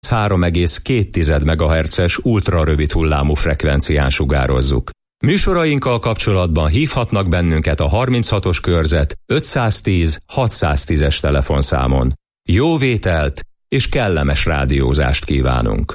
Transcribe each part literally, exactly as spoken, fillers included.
három egész két megahertzes ultrarövid hullámú frekvencián sugározzuk. Műsorainkkal kapcsolatban hívhatnak bennünket a harminchatos körzet ötszáztíz hatszáztízes telefonszámon. Jó vételt és kellemes rádiózást kívánunk!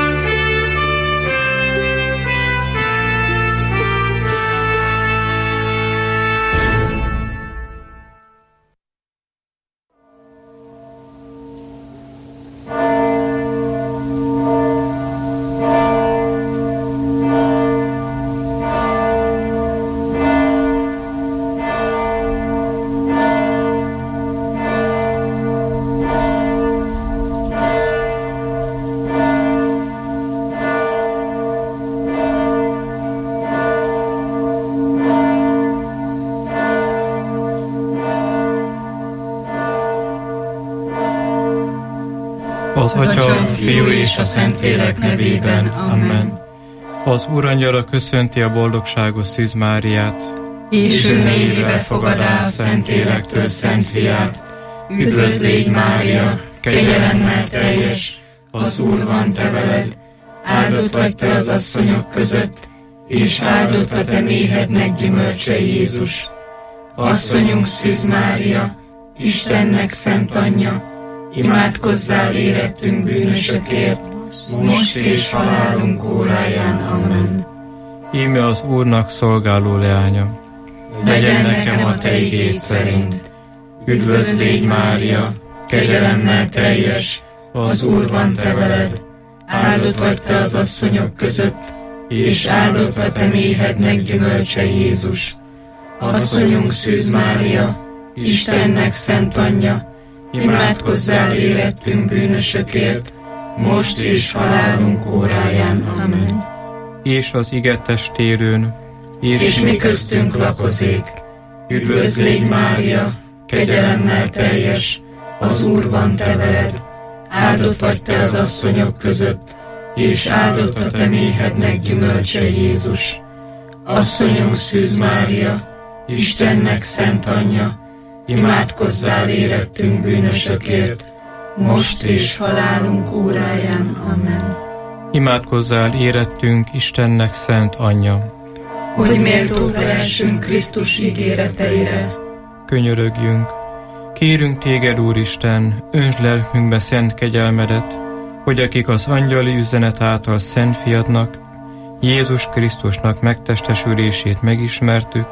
Az Atya, a Fiú és a Szentlélek nevében. Amen. Az Úrangyala köszönti a boldogságos Szűz Máriát. És ő mélyébe fogadál Szentlélektől Szent Fiát. Üdvözl légy, Mária, kegyelemmel teljes, az Úr van te veled. Áldott vagy te az asszonyok között, és áldott a te méhednek gyümölcse Jézus. Asszonyunk Szűz Mária, Istennek szent anyja, imádkozzál érettünk bűnösökért, most és halálunk óráján. Amen. Íme az Úrnak szolgáló leánya. Legyen nekem a te igéd szerint. Üdvözl légy, Mária, kegyelemmel teljes, az Úr van te veled. Áldott vagy te az asszonyok között, és áldott a te méhednek gyümölcse Jézus. Asszonyunk Szűz Mária, Istennek szent anyja, imádkozzál érettünk bűnösökért, most és halálunk óráján. Amen. És az ige testérőn, és, és mi köztünk lakozék. Üdvözl légy, Mária, kegyelemmel teljes, az Úr van te veled. Áldott vagy te az asszonyok között, és áldott a te méhednek gyümölcse Jézus. Asszonyunk Szűz Mária, Istennek szent anyja, imádkozzál érettünk bűnösökért, most és halálunk óráján. Amen. Imádkozzál érettünk Istennek szent anyja, hogy méltók lehessünk Krisztus ígéreteire. Könyörögjünk! Kérünk téged, Úristen, öntsd lelkünkbe szent kegyelmedet, hogy akik az angyali üzenet által szent fiadnak, Jézus Krisztusnak megtestesülését megismertük,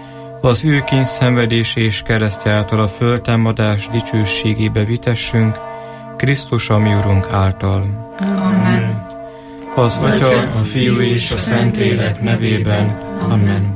az ő kényszenvedés és keresztje által a föltámadás dicsőségébe vitessünk, Krisztus a mi Urunk által. Amen. Az Atya, a Fiú és a Szentlélek nevében. Amen.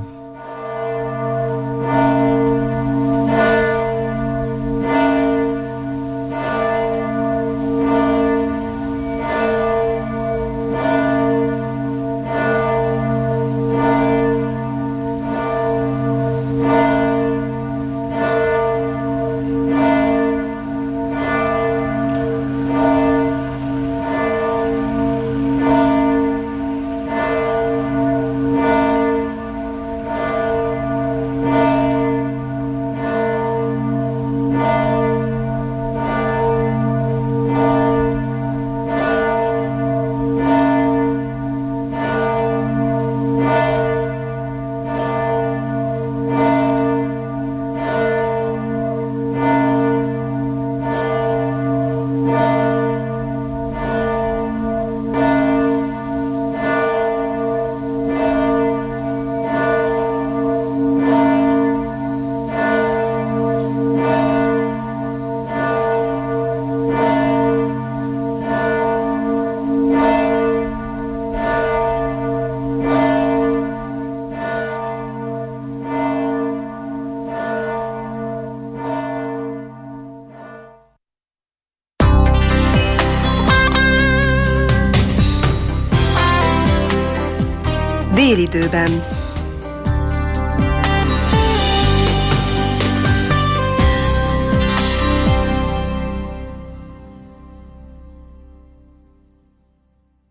Délidőben.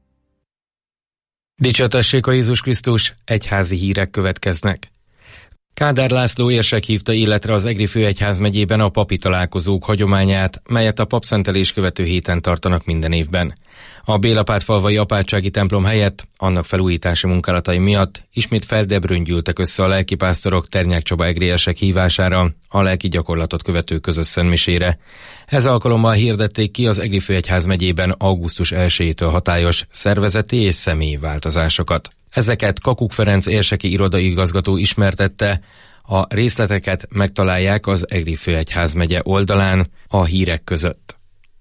Dicsőtessék a Jézus Krisztus, egyházi hírek következnek. Kádár László érsek hívta életre az Egri főegyházmegyében a papi találkozók hagyományát, melyet a papszentelés követő héten tartanak minden évben. A Bélapátfalvai apátsági templom helyett, annak felújítási munkálatai miatt ismét Feldebrőn gyűltek össze a lelkipásztorok Ternyák Csaba egri érsek hívására, a lelki gyakorlatot követő közös szentmisére. Ez alkalommal hirdették ki az Egri főegyházmegyében augusztus elsejétől hatályos szervezeti és személyi változásokat. Ezeket Kakuk Ferenc érseki irodai igazgató ismertette, a részleteket megtalálják az Egri főegyházmegye oldalán a hírek között.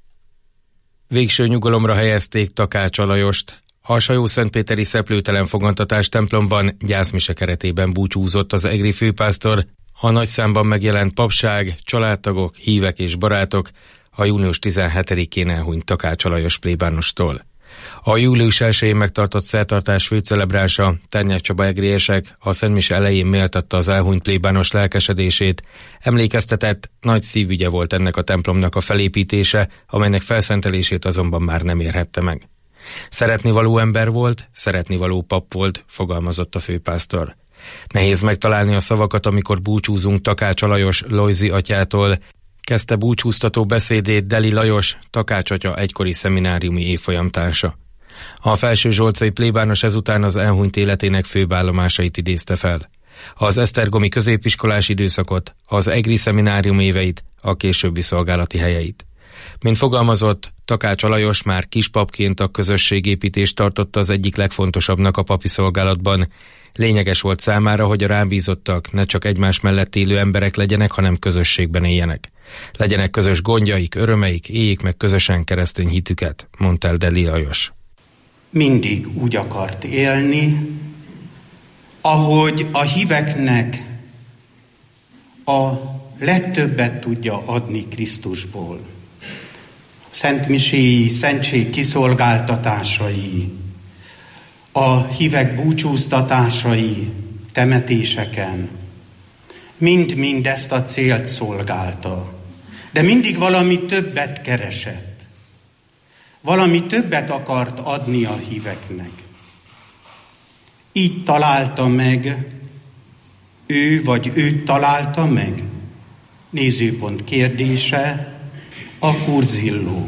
Végső nyugalomra helyezték Takács Alajost. A Sajó-Szentpéteri Szeplőtelen Fogantatás templomban gyászmise keretében búcsúzott az egri főpásztor, a nagy számban megjelent papság, családtagok, hívek és barátok a június tizenhetedikén elhunyt Takács Alajos plébánostól. A július elsején megtartott szertartás főcelebrása, Ternyák Csaba egri érsek a szentmise elején méltatta az elhunyt plébános lelkesedését, emlékeztetett, nagy szívügye volt ennek a templomnak a felépítése, amelynek felszentelését azonban már nem érhette meg. Szeretnivaló ember volt, szeretnivaló pap volt, fogalmazott a főpásztor. Nehéz megtalálni a szavakat, amikor búcsúzunk Takács Alajos Lojzi atyától, kezdte búcsúztató beszédét Deli Lajos, Takács atya egykori szemináriumi évfolyamtársa. A Felső Zsolcai plébános ezután az elhunyt életének főbb állomásait idézte fel. Az esztergomi középiskolás időszakot, az egri szeminárium éveit, a későbbi szolgálati helyeit. Mint fogalmazott, Takács Alajos már kispapként a közösségépítést tartotta az egyik legfontosabbnak a papi szolgálatban. Lényeges volt számára, hogy a rábízottak ne csak egymás mellett élő emberek legyenek, hanem közösségben éljenek. Legyenek közös gondjaik, örömeik, éljék meg közösen keresztény hitüket, mondta el Deli Lajos. Mindig úgy akart élni, ahogy a híveknek a legtöbbet tudja adni Krisztusból. Szentmiséi, szentség kiszolgáltatásai, a hívek búcsúztatásai, temetéseken, mind-mind ezt a célt szolgálta. De mindig valami többet keresett. Valami többet akart adni a híveknek. Így találta meg, ő vagy őt találta meg, nézőpont kérdése, a Kurzilló,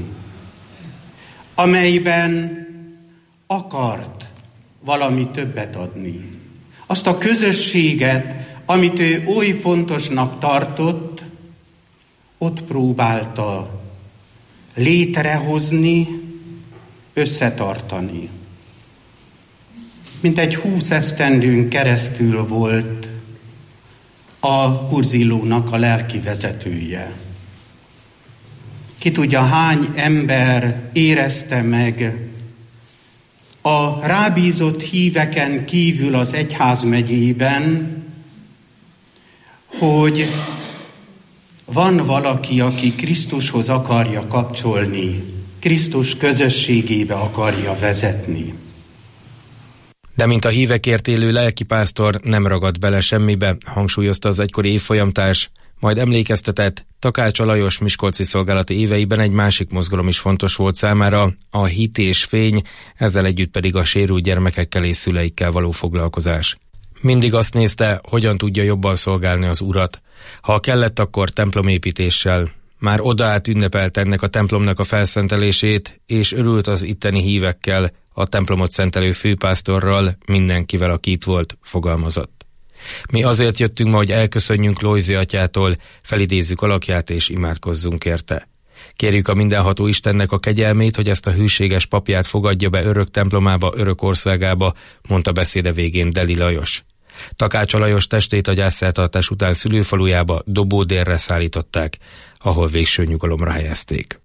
amelyben akart valami többet adni. Azt a közösséget, amit ő oly fontosnak tartott, ott próbálta létrehozni, összetartani. Mint egy húsz esztendőn keresztül volt a Kurzillónak a lelki vezetője. Ki tudja, hány ember érezte meg a rábízott híveken kívül az egyházmegyében, hogy van valaki, aki Krisztushoz akarja kapcsolni, Krisztus közösségébe akarja vezetni. De mint a hívekért élő lelkipásztor nem ragadt bele semmibe, hangsúlyozta az egykori évfolyamtárs, majd emlékeztetett, Takács Alajos miskolci szolgálati éveiben egy másik mozgalom is fontos volt számára, a hit és fény, ezzel együtt pedig a sérült gyermekekkel és szüleikkel való foglalkozás. Mindig azt nézte, hogyan tudja jobban szolgálni az Urat. Ha kellett, akkor templomépítéssel. Már odaállt ünnepelt ennek a templomnak a felszentelését, és örült az itteni hívekkel, a templomot szentelő főpásztorral, mindenkivel, aki itt volt, fogalmazott. Mi azért jöttünk ma, hogy elköszönjünk Lojzi atyától, felidézzük alakját és imádkozzunk érte. Kérjük a mindenható Istennek a kegyelmét, hogy ezt a hűséges papját fogadja be örök templomába, örök országába, mondta beszéde végén Deli Lajos. Takács Alajos testét a gyászszertartás után szülőfalujába, Dobódérre szállították, ahol végső nyugalomra helyezték.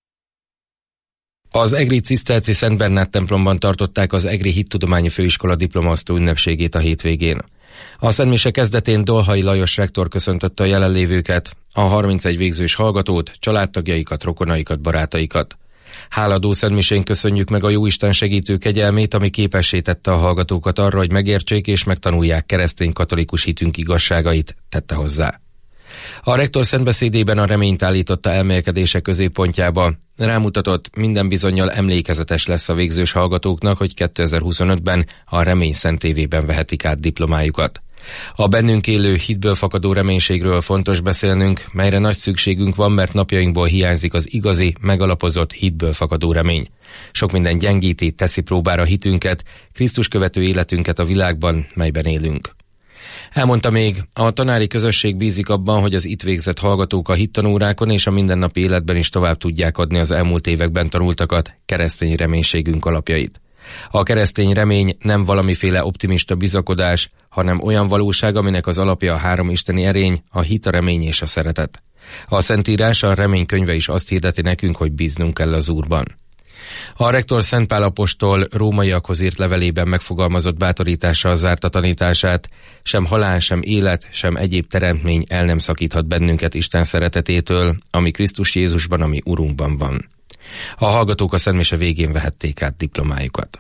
Az egri ciszterci Szent Bernát templomban tartották az Egri Hittudományi Főiskola diplomaosztó ünnepségét a hétvégén. A szentmise kezdetén Dolhai Lajos rektor köszöntötte a jelenlévőket, a harmincegy végzős hallgatót, családtagjaikat, rokonaikat, barátaikat. Háladó szentmisén köszönjük meg a Jóisten segítő kegyelmét, ami képessé tette a hallgatókat arra, hogy megértsék és megtanulják keresztény katolikus hitünk igazságait, tette hozzá. A rektor szentbeszédében a reményt állította elmélkedése középpontjába, rámutatott, minden bizonnyal emlékezetes lesz a végzős hallgatóknak, hogy kétezer-huszonötben a Remény Szent Évében vehetik át diplomájukat. A bennünk élő hitből fakadó reménységről fontos beszélnünk, melyre nagy szükségünk van, mert napjainkból hiányzik az igazi, megalapozott hitből fakadó remény. Sok minden gyengíti, teszi próbára hitünket, Krisztus követő életünket a világban, melyben élünk. Elmondta még, a tanári közösség bízik abban, hogy az itt végzett hallgatók a hittanórákon és a mindennapi életben is tovább tudják adni az elmúlt években tanultakat, keresztény reménységünk alapjait. A keresztény remény nem valamiféle optimista bizakodás, hanem olyan valóság, aminek az alapja a három isteni erény, a hit, a remény és a szeretet. A Szentírás, a remény könyve is azt hirdeti nekünk, hogy bíznunk kell az Úrban. A rektor Szent Pál apostol rómaiakhoz írt levelében megfogalmazott bátorítással zárta tanítását, sem halál, sem élet, sem egyéb teremtmény el nem szakíthat bennünket Isten szeretetétől, ami Krisztus Jézusban, ami Urunkban van. A hallgatók a szentmise végén vehették át diplomájukat.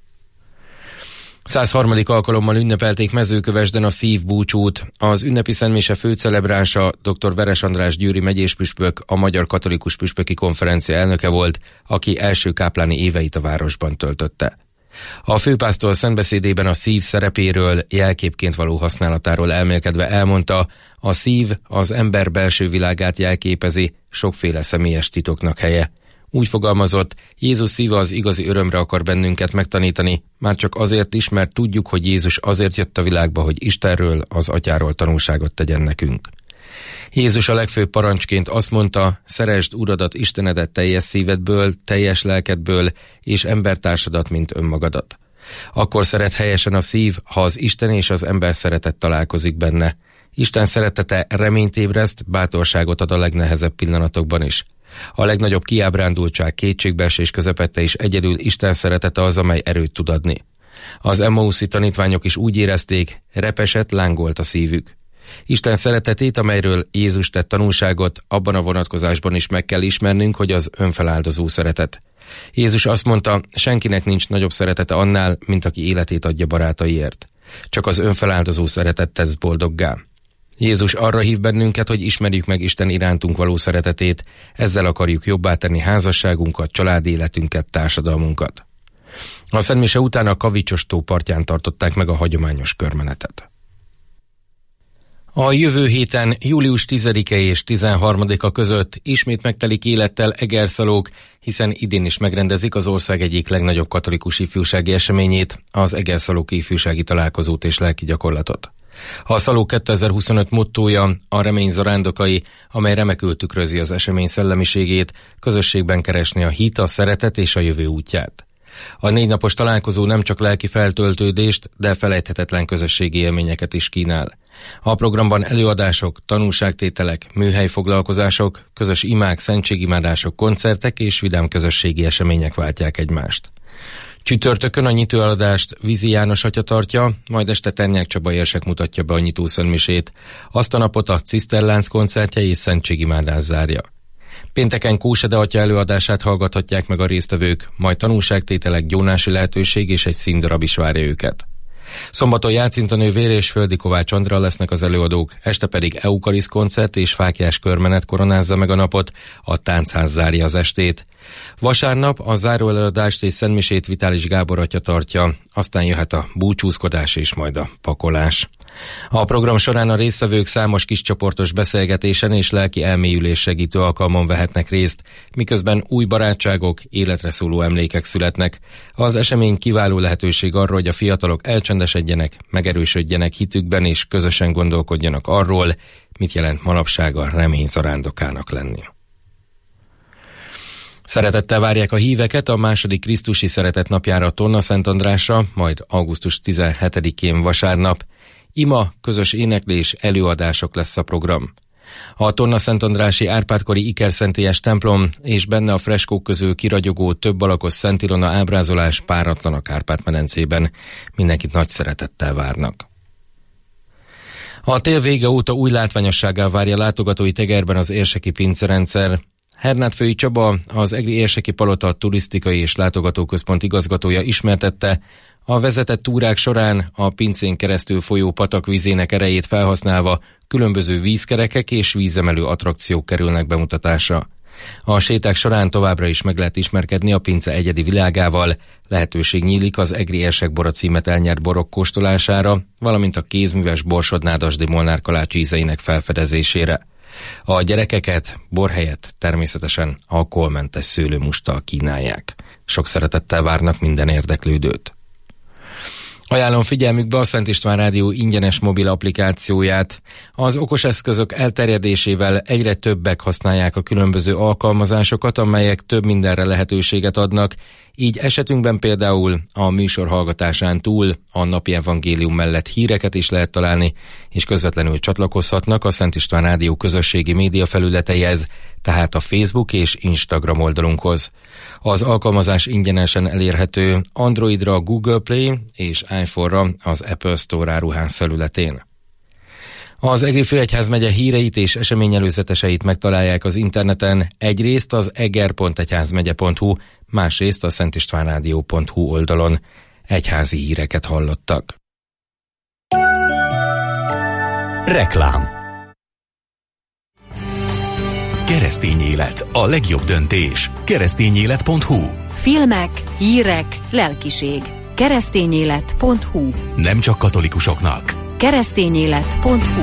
száz harmadik alkalommal ünnepelték Mezőkövesden a szívbúcsút. Az ünnepi szentmise főcelebránsa dr. Veres András győri megyéspüspök, a Magyar Katolikus Püspöki Konferencia elnöke volt, aki első kápláni éveit a városban töltötte. A főpásztor szentbeszédében a szív szerepéről, jelképként való használatáról elmélkedve elmondta, a szív az ember belső világát jelképezi, sokféle személyes titoknak helye. Úgy fogalmazott, Jézus szíve az igazi örömre akar bennünket megtanítani, már csak azért is, mert tudjuk, hogy Jézus azért jött a világba, hogy Istenről, az Atyáról tanúságot tegyen nekünk. Jézus a legfőbb parancsként azt mondta, szeresd Uradat, Istenedet teljes szívedből, teljes lelkedből, és embertársadat, mint önmagadat. Akkor szeret helyesen a szív, ha az Isten és az ember szeretet találkozik benne. Isten szeretete reményt ébreszt, bátorságot ad a legnehezebb pillanatokban is. A legnagyobb kiábrándultság, kétségbeesés közepette is egyedül Isten szeretete az, amely erőt tud adni. Az Emmauszi tanítványok is úgy érezték, repesett, lángolt a szívük. Isten szeretetét, amelyről Jézus tett tanúságot, abban a vonatkozásban is meg kell ismernünk, hogy az önfeláldozó szeretet. Jézus azt mondta, senkinek nincs nagyobb szeretete annál, mint aki életét adja barátaiért. Csak az önfeláldozó szeretet tesz boldoggá. Jézus arra hív bennünket, hogy ismerjük meg Isten irántunk való szeretetét, ezzel akarjuk jobbá tenni házasságunkat, családi életünket, társadalmunkat. A szentmise után a Kavicsos tó partján tartották meg a hagyományos körmenetet. A jövő héten július tizedike és tizenharmadika között ismét megtelik élettel Egerszalók, hiszen idén is megrendezik az ország egyik legnagyobb katolikus ifjúsági eseményét, az Egerszalóki ifjúsági találkozót és lelki gyakorlatot. A Szalók kétezer-huszonöt mottója a remény zarándokai, amely remekül tükrözi az esemény szellemiségét, közösségben keresni a hit, a szeretet és a jövő útját. A négy napos találkozó nem csak lelki feltöltődést, de felejthetetlen közösségi élményeket is kínál. A programban előadások, tanúságtételek, műhelyfoglalkozások, közös imák, szentségimádások, koncertek és vidám közösségi események váltják egymást. Csütörtökön a nyitőadást Vizi János atya tartja, majd este Ternyák Csaba érsek mutatja be a nyitószentmisét. Azt a napot a Ciszterlánc koncertje és szentségimádás zárja. Pénteken Kósede atya előadását hallgathatják meg a résztvevők, majd tanúságtételek, gyónási lehetőség és egy színdarab is várja őket. Szombaton Jácinta nővér és Földi Kovács Andrea lesznek az előadók, este pedig Eukarisz koncert és fáklyás körmenet koronázza meg a napot, a táncház zárja az estét. Vasárnap a záró előadást és szentmisét Vitális Gábor atya tartja, aztán jöhet a búcsúzkodás és majd a pakolás. A program során a résztvevők számos kiscsoportos beszélgetésen és lelki elmélyülés segítő alkalmon vehetnek részt, miközben új barátságok, életre szóló emlékek születnek. Az esemény kiváló lehetőség arra, hogy a fiatalok elcsendesedjenek, megerősödjenek hitükben és közösen gondolkodjanak arról, mit jelent manapság a remény zarándokának lenni. Szeretettel várják a híveket a második Krisztusi Szeretet napjára Tonna Szent Andrásra, majd augusztus tizenhetedikén vasárnap. Ima, közös éneklés, előadások lesz a program. A Tonna Szent Andrási Árpád-kori ikerszentélyes templom és benne a freskók közül kiragyogó több alakos Szent Ilona ábrázolás páratlan a Kárpát-medencében. Mindenkit nagy szeretettel várnak. A tél vége óta új látványossággal várja látogatói Tegerben az érseki pincerendszer. Hernádfői Csaba, az egri érseki palota turisztikai és látogatóközpont igazgatója ismertette, a vezetett túrák során a pincén keresztül folyó patak vízének erejét felhasználva különböző vízkerekek és vízemelő attrakciók kerülnek bemutatásra. A séták során továbbra is meg lehet ismerkedni a pince egyedi világával, lehetőség nyílik az egri érsekbora címet elnyert borok kóstolására, valamint a kézműves Borsod-Nádasdy Molnár kalács ízeinek felfedezésére. A gyerekeket bor helyett természetesen alkoholmentes szőlőmusttal kínálják. Sok szeretettel várnak minden érdeklődőt. Ajánlom figyelmükbe a Szent István Rádió ingyenes mobil applikációját. Az okos eszközök elterjedésével egyre többek használják a különböző alkalmazásokat, amelyek több mindenre lehetőséget adnak, így esetünkben például a műsor hallgatásán túl a napi evangélium mellett híreket is lehet találni, és közvetlenül csatlakozhatnak a Szent István Rádió közösségi média felületeihez, tehát a Facebook és Instagram oldalunkhoz. Az alkalmazás ingyenesen elérhető Androidra a Google Play és iPhone-ra az Apple Store áruház felületén. Az Egri főegyházmegye híreit és eseményelőzeteseit megtalálják az interneten, egyrészt az eger pont egyházmegye pont hu, másrészt a szentistvánrádió pont hu oldalon. Egyházi híreket hallottak. Reklám. Keresztény élet, a legjobb döntés. keresztényélet pont hu. Filmek, hírek, lelkiség. keresztényélet pont hu. Nem csak katolikusoknak. keresztényélet pont hu.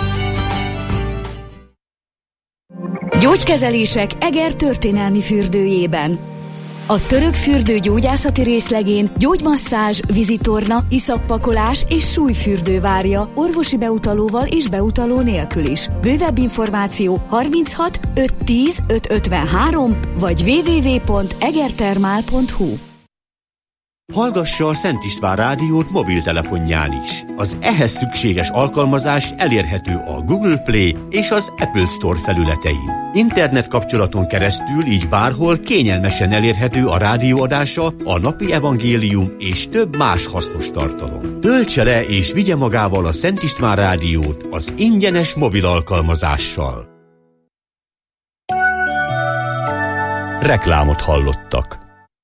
Gyógykezelések Eger történelmi fürdőjében. A török fürdő gyógyászati részlegén gyógymasszázs, vizitorna, iszappakolás és súlyfürdő várja orvosi beutalóval és beutaló nélkül is. Bővebb információ harminchat ötszáz tíz ötszázötvenhárom vagy double-u double-u double-u pont egertermál pont hu. Hallgassa a Szent István Rádiót mobiltelefonján is. Az ehhez szükséges alkalmazás elérhető a Google Play és az Apple Store felületein. Internet kapcsolaton keresztül így bárhol kényelmesen elérhető a rádióadása, a napi evangélium és több más hasznos tartalom. Töltse le és vigye magával a Szent István Rádiót az ingyenes mobil alkalmazással. Reklámot hallottak.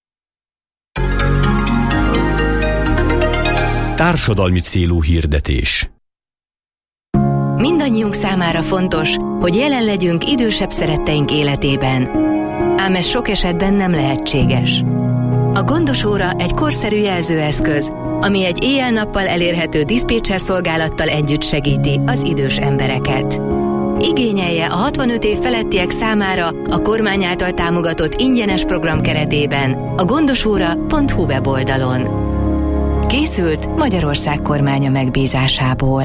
Társadalmi célú hirdetés. Mindannyiunk számára fontos, hogy jelen legyünk idősebb szeretteink életében. Ám ez sok esetben nem lehetséges. A gondos óra egy korszerű jelzőeszköz, ami egy éjjel-nappal elérhető diszpécser szolgálattal együtt segíti az idős embereket. Igényelje a hatvanöt év felettiek számára a kormány által támogatott ingyenes program keretében a gondosóra pont hu weboldalon. Készült Magyarország kormánya megbízásából.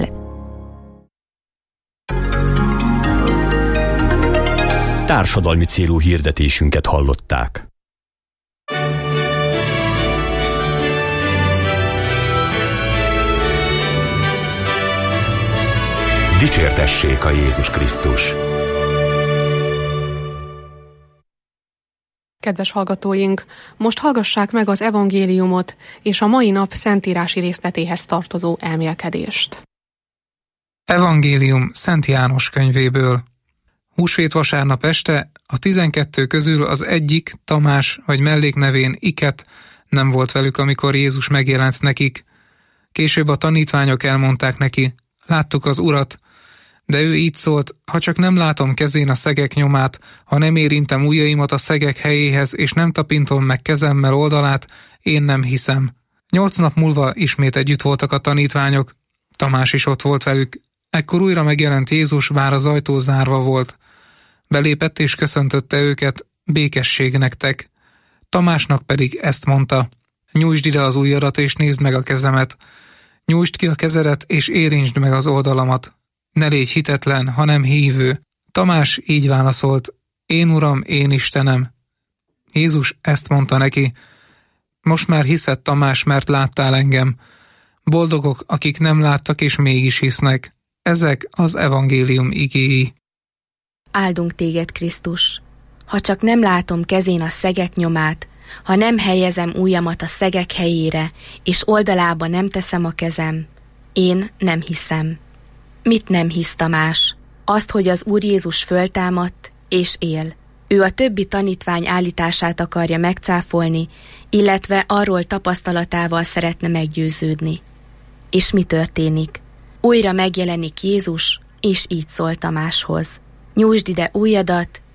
Társadalmi célú hirdetésünket hallották. Dicsértessék a Jézus Krisztus! Kedves hallgatóink, most hallgassák meg az evangéliumot és a mai nap szentírási részletéhez tartozó elmélkedést. Evangélium Szent János könyvéből. Húsvét vasárnap este a tizenkettő közül az egyik, Tamás vagy melléknevén Iket nem volt velük, amikor Jézus megjelent nekik. Később a tanítványok elmondták neki, láttuk az Urat, de ő így szólt, ha csak nem látom kezén a szegek nyomát, ha nem érintem ujjaimat a szegek helyéhez, és nem tapintom meg kezemmel oldalát, én nem hiszem. Nyolc nap múlva ismét együtt voltak a tanítványok, Tamás is ott volt velük. Ekkor újra megjelent Jézus, bár az ajtó zárva volt. Belépett és köszöntötte őket, békesség nektek. Tamásnak pedig ezt mondta, nyújtsd ide az ujjadat és nézd meg a kezemet. Nyújtsd ki a kezedet és érintsd meg az oldalamat. Ne légy hitetlen, hanem hívő. Tamás így válaszolt, én Uram, én Istenem. Jézus ezt mondta neki, most már hiszed, Tamás, mert láttál engem. Boldogok, akik nem láttak és mégis hisznek. Ezek az evangélium igéi. Áldunk téged, Krisztus! Ha csak nem látom kezén a szegek nyomát, ha nem helyezem ujjamat a szegek helyére, és oldalába nem teszem a kezem, én nem hiszem. Mit nem hisz Tamás? Azt, hogy az Úr Jézus föltámadt és él. Ő a többi tanítvány állítását akarja megcáfolni, illetve arról tapasztalatával szeretne meggyőződni. És mi történik? Újra megjelenik Jézus, és így szól Tamáshoz. Nyújtsd ide ujjadat,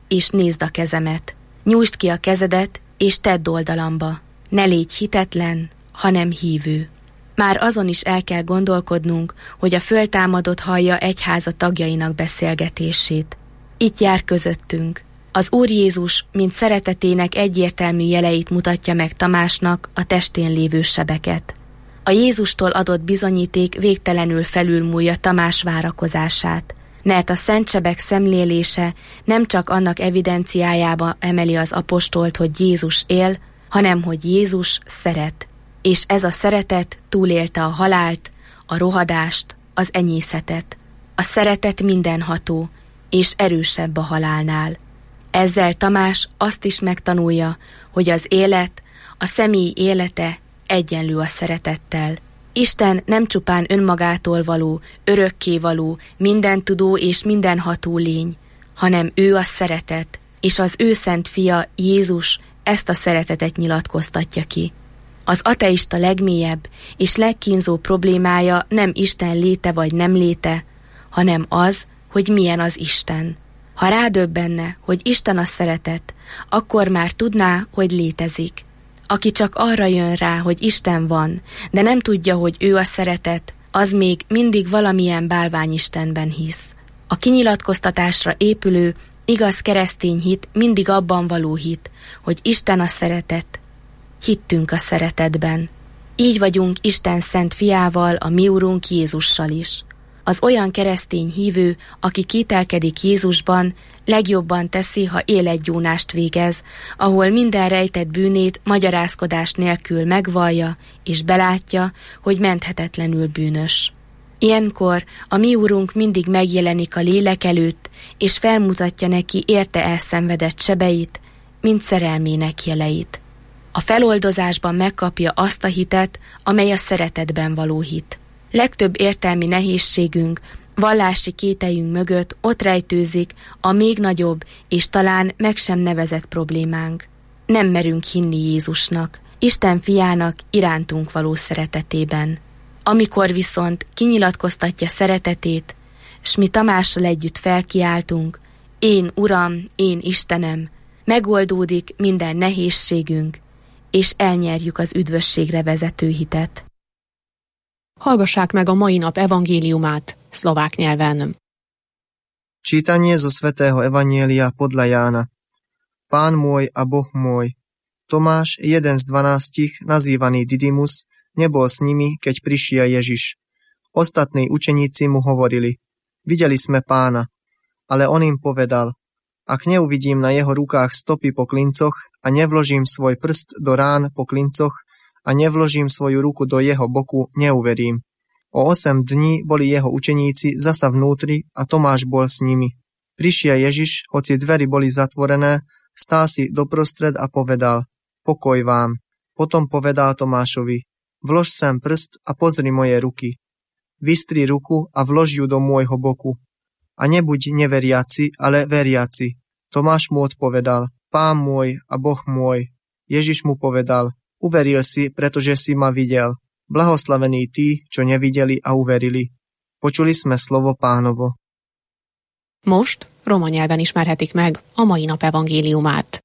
és nézd a kezemet. Nyújtsd ki a kezedet, és tedd oldalamba. Ne légy hitetlen, hanem hívő. Már azon is el kell gondolkodnunk, hogy a föltámadott hallja egyháza tagjainak beszélgetését. Itt jár közöttünk. Az Úr Jézus, mint szeretetének egyértelmű jeleit mutatja meg Tamásnak a testén lévő sebeket. A Jézustól adott bizonyíték végtelenül felülmúlja Tamás várakozását, mert a szent sebek szemlélése nem csak annak evidenciájába emeli az apostolt, hogy Jézus él, hanem hogy Jézus szeret, és ez a szeretet túlélte a halált, a rohadást, az enyészetet. A szeretet mindenható, és erősebb a halálnál. Ezzel Tamás azt is megtanulja, hogy az élet, a személy élete egyenlő a szeretettel. Isten nem csupán önmagától való, örökkévaló, mindentudó és mindenható lény, hanem ő a szeretet, és az ő szent fia, Jézus ezt a szeretetet nyilatkoztatja ki. Az ateista legmélyebb és legkínzó problémája nem Isten léte vagy nem léte, hanem az, hogy milyen az Isten. Ha rádöbbenne, hogy Isten a szeretet, akkor már tudná, hogy létezik. Aki csak arra jön rá, hogy Isten van, de nem tudja, hogy ő a szeretet, az még mindig valamilyen bálványistenben hisz. A kinyilatkoztatásra épülő, igaz keresztény hit mindig abban való hit, hogy Isten a szeretet. Hittünk a szeretetben. Így vagyunk Isten szent fiával, a mi Urunk Jézussal is. Az olyan keresztény hívő, aki kételkedik Jézusban, legjobban teszi, ha életgyónást végez, ahol minden rejtett bűnét magyarázkodás nélkül megvallja, és belátja, hogy menthetetlenül bűnös. Ilyenkor a mi Urunk mindig megjelenik a lélek előtt, és felmutatja neki érte elszenvedett sebeit, mint szerelmének jeleit. A feloldozásban megkapja azt a hitet, amely a szeretetben való hit. Legtöbb értelmi nehézségünk, vallási kételyünk mögött ott rejtőzik a még nagyobb és talán meg sem nevezett problémánk. Nem merünk hinni Jézusnak, Isten fiának irántunk való szeretetében. Amikor viszont kinyilatkoztatja szeretetét, s mi Tamással együtt felkiáltunk, én Uram, én Istenem, megoldódik minden nehézségünk, és elnyerjük az üdvösségre vezető hitet. Hallgassák meg a mai nap evangéliumát szlovák nyelven. Čítanie zo svätého Evanjelia podľa Jána. Pán môj a Boh môj. Tomáš, jeden z dvanástich, nazývaný Didymus, nebol s nimi, keď prišiel Ježiš. Ostatní učeníci mu hovorili, videli sme Pána, ale on im povedal, ak neuvidím na jeho rukách stopy po klincoch a nevložím svoj prst do rán po klincoch a nevložím svoju ruku do jeho boku, neuverím. O osem dní boli jeho učeníci zasa vnútri a Tomáš bol s nimi. Prišiel Ježiš, hoci dvery boli zatvorené, stál si doprostred a povedal, pokoj vám. Potom povedal Tomášovi, vlož sem prst a pozri moje ruky. Vystri ruku a vlož ju do môjho boku. A nebuď neveriaci, ale veriaci. Tomáš mu odpovedal, Pán môj a Boh môj. Ježiš mu povedal, uveril si, pretože si ma videl. Blahoslavení tí, čo nevideli a uverili. Počuli sme slovo Pánovo. Most roma nyelven ismerhetik meg a mai nap evangéliumát.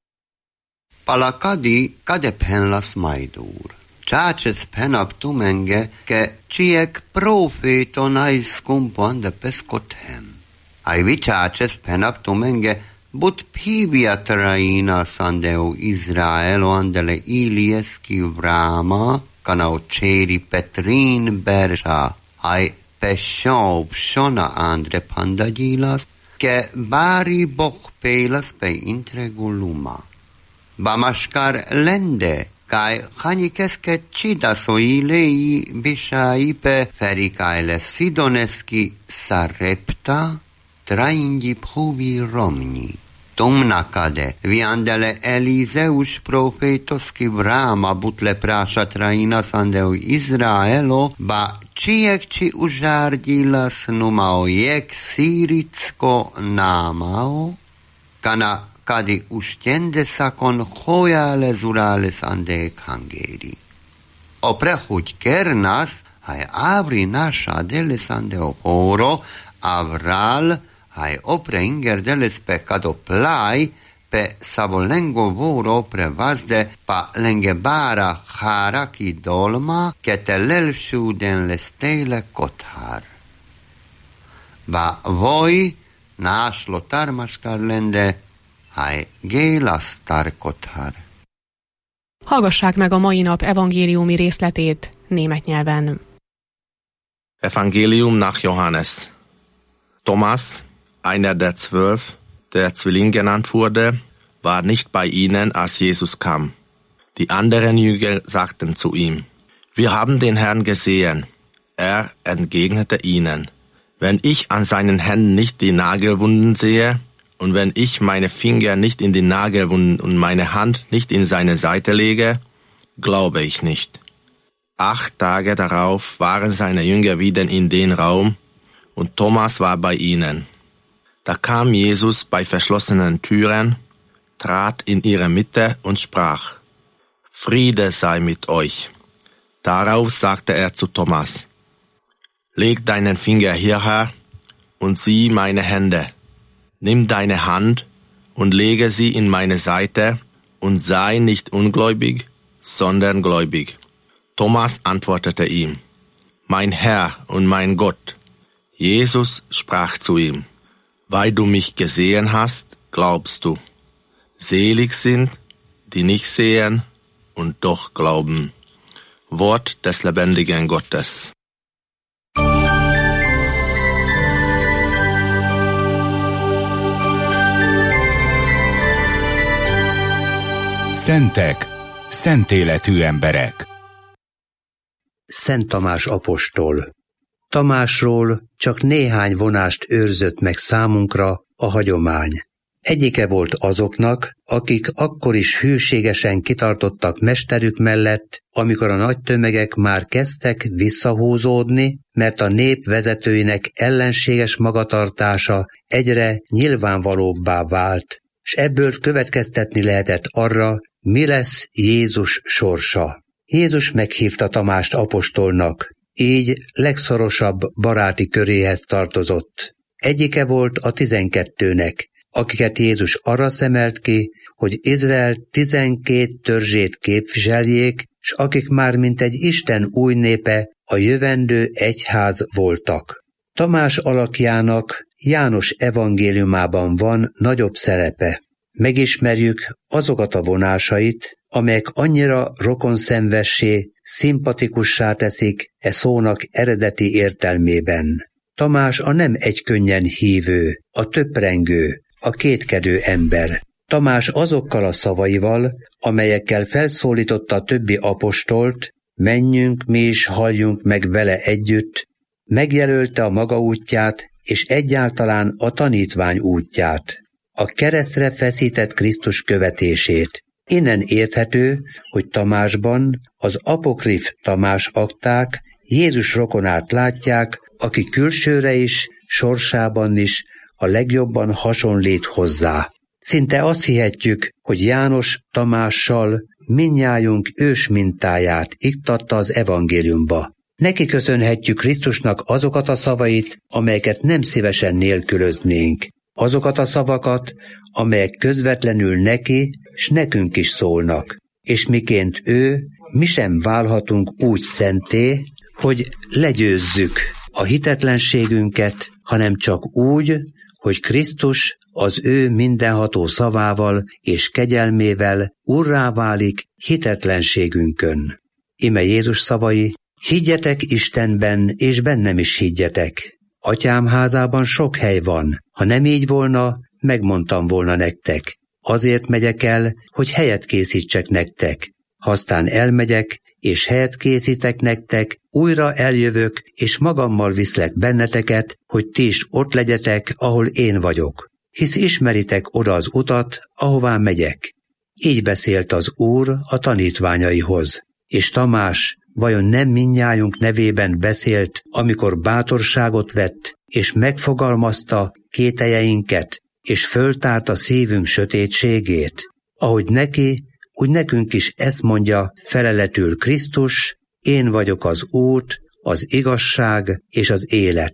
Palakadi kadephen las majdúr. Csácsec penap tumenge ke csiek profétonais kumpan de peszkothen. Aj vicsácsec penap tumenge but piviatraina sandeo Izraelo andele ilieski vrama kanao cséri Petrin bersa. Aj peshaub shona andre pandagyilas ke bári boch pélas pe intreguluma. Bamaskar lende, kai chanikeske cidasoi lei bishai pe ferikaile sidoneski sarepta traindi phuvi romni. Tumnakade viandele Elizeus profetoski vrama butle prasha traina sandeu Izraelo ba cijek ci užardilas numao jek siritsko namao kana kadi uštjende sakon hojale zurales andek hangeri. Oprehuť kernas, haj avri naša dele sandeo oro, avral, hai opre inger deles peccado plai, pe savolengo voro opre vazde, pa lengebara haraki dolma, ke te lelsuden lesteile kothar. Va voi, náslo tarmaskar lende, hai gélasztar kothar. Hallgassák meg a mai nap evangéliumi részletét német nyelven. Evangelium nach Johannes. Thomas, einer der zwölf, der Zwilling genannt wurde, war nicht bei ihnen, als Jesus kam. Die anderen Jünger sagten zu ihm: Wir haben den Herrn gesehen. Er entgegnete ihnen: Wenn ich an seinen Händen nicht die Nagelwunden sehe, und wenn ich meine Finger nicht in die Nagelwunden und meine Hand nicht in seine Seite lege, glaube ich nicht. Acht Tage darauf waren seine Jünger wieder in den Raum, und Thomas war bei ihnen. Da kam Jesus bei verschlossenen Türen, trat in ihre Mitte und sprach: Friede sei mit euch. Darauf sagte er zu Thomas: Leg deinen Finger hierher und sieh meine Hände. Nimm deine Hand und lege sie in meine Seite und sei nicht ungläubig, sondern gläubig. Thomas antwortete ihm: Mein Herr und mein Gott. Jesus sprach zu ihm: Weil du mich gesehen hast, glaubst du. Selig sind, die nicht sehen und doch glauben. Wort des lebendigen Gottes. Szentek, szent életű emberek. Szent Tamás apostol. Tamásról csak néhány vonást őrzött meg számunkra a hagyomány. Egyike volt azoknak, akik akkor is hűségesen kitartottak mesterük mellett, amikor a nagy tömegek már kezdtek visszahúzódni, mert a nép vezetőinek ellenséges magatartása egyre nyilvánvalóbbá vált, s ebből következtetni lehetett arra, mi lesz Jézus sorsa. Jézus meghívta Tamást apostolnak, így legszorosabb baráti köréhez tartozott. Egyike volt a tizenkettőnek, akiket Jézus arra szemelt ki, hogy Izrael tizenkét törzsét képviseljék, s akik már mint egy Isten új népe, a jövendő egyház voltak. Tamás alakjának János evangéliumában van nagyobb szerepe. Megismerjük azokat a vonásait, amelyek annyira rokonszenvessé, szimpatikussá teszik e szónak eredeti értelmében. Tamás a nem egykönnyen hívő, a töprengő, a kétkedő ember. Tamás azokkal a szavaival, amelyekkel felszólította a többi apostolt, menjünk mi is halljunk meg vele együtt, megjelölte a maga útját, és egyáltalán a tanítvány útját, a keresztre feszített Krisztus követését. Innen érthető, hogy Tamásban az apokrif Tamás akták Jézus rokonát látják, aki külsőre is, sorsában is a legjobban hasonlít hozzá. Szinte azt hihetjük, hogy János Tamással mindnyájunk ős mintáját iktatta az evangéliumba. Neki köszönhetjük Krisztusnak azokat a szavait, amelyeket nem szívesen nélkülöznénk. Azokat a szavakat, amelyek közvetlenül neki, s nekünk is szólnak. És miként ő, mi sem válhatunk úgy szenté, hogy legyőzzük a hitetlenségünket, hanem csak úgy, hogy Krisztus az ő mindenható szavával és kegyelmével urrá válik hitetlenségünkön. Ime Jézus szavai: higgyetek Istenben, és bennem is higgyetek. Atyám házában sok hely van, ha nem így volna, megmondtam volna nektek. Azért megyek el, hogy helyet készítsek nektek. Ha aztán elmegyek, és helyet készítek nektek, újra eljövök, és magammal viszlek benneteket, hogy ti is ott legyetek, ahol én vagyok. Hisz ismeritek oda az utat, ahová megyek. Így beszélt az Úr a tanítványaihoz. És Tamás vajon nem mindnyájunk nevében beszélt, amikor bátorságot vett, és megfogalmazta kételyeinket, és föltárta szívünk sötétségét? Ahogy neki, úgy nekünk is ezt mondja feleletül Krisztus: én vagyok az út, az igazság és az élet.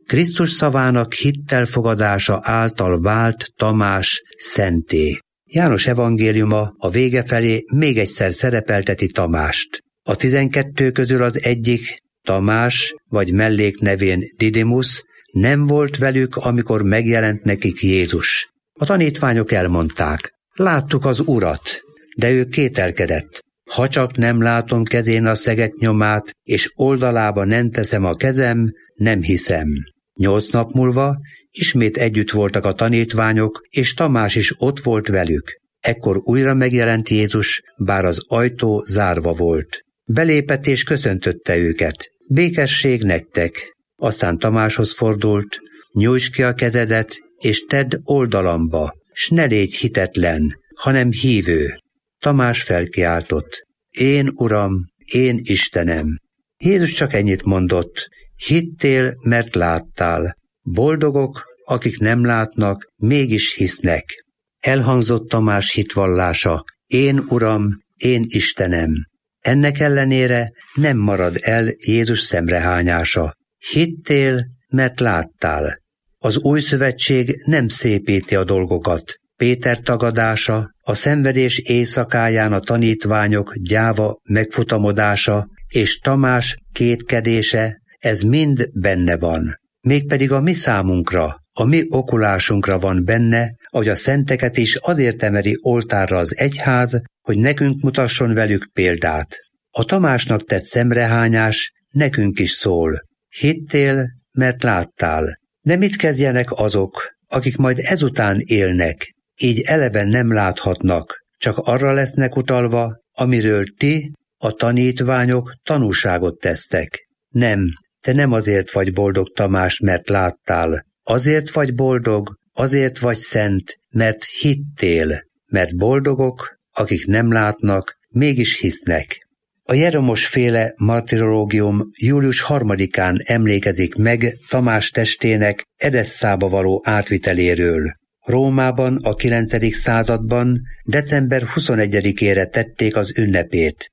Krisztus szavának hittel fogadása által vált Tamás szenté. János evangéliuma a vége felé még egyszer szerepelteti Tamást. A tizenkettő közül az egyik, Tamás, vagy melléknevén Didimus, nem volt velük, amikor megjelent nekik Jézus. A tanítványok elmondták, láttuk az Urat, de ő kételkedett. Ha csak nem látom kezén a szegek nyomát, és oldalába nem teszem a kezem, nem hiszem. Nyolc nap múlva ismét együtt voltak a tanítványok, és Tamás is ott volt velük. Ekkor újra megjelent Jézus, bár az ajtó zárva volt. Belépett és köszöntötte őket. Békesség nektek! Aztán Tamáshoz fordult, nyújtsd ki a kezedet, és tedd oldalamba, s ne légy hitetlen, hanem hívő. Tamás felkiáltott, én Uram, én Istenem. Jézus csak ennyit mondott, hittél, mert láttál. Boldogok, akik nem látnak, mégis hisznek. Elhangzott Tamás hitvallása, én Uram, én Istenem. Ennek ellenére nem marad el Jézus szemrehányása. Hittél, mert láttál. Az új szövetség nem szépíti a dolgokat. Péter tagadása, a szenvedés éjszakáján a tanítványok gyáva megfutamodása és Tamás kétkedése, ez mind benne van. Mégpedig a mi számunkra, a mi okulásunkra van benne, ahogy a szenteket is azért emeli oltárra az egyház, hogy nekünk mutasson velük példát. A Tamásnak tett szemrehányás nekünk is szól. Hittél, mert láttál. De mit kezdjenek azok, akik majd ezután élnek, így eleben nem láthatnak, csak arra lesznek utalva, amiről ti, a tanítványok tanúságot tesztek. Nem, te nem azért vagy boldog, Tamás, mert láttál. Azért vagy boldog, azért vagy szent, mert hittél, mert boldogok, akik nem látnak, mégis hisznek. A Jeromos féle martirológium július harmadikán emlékezik meg Tamás testének Edesszába való átviteléről. Rómában a kilencedik században december huszonegyedikére tették az ünnepét.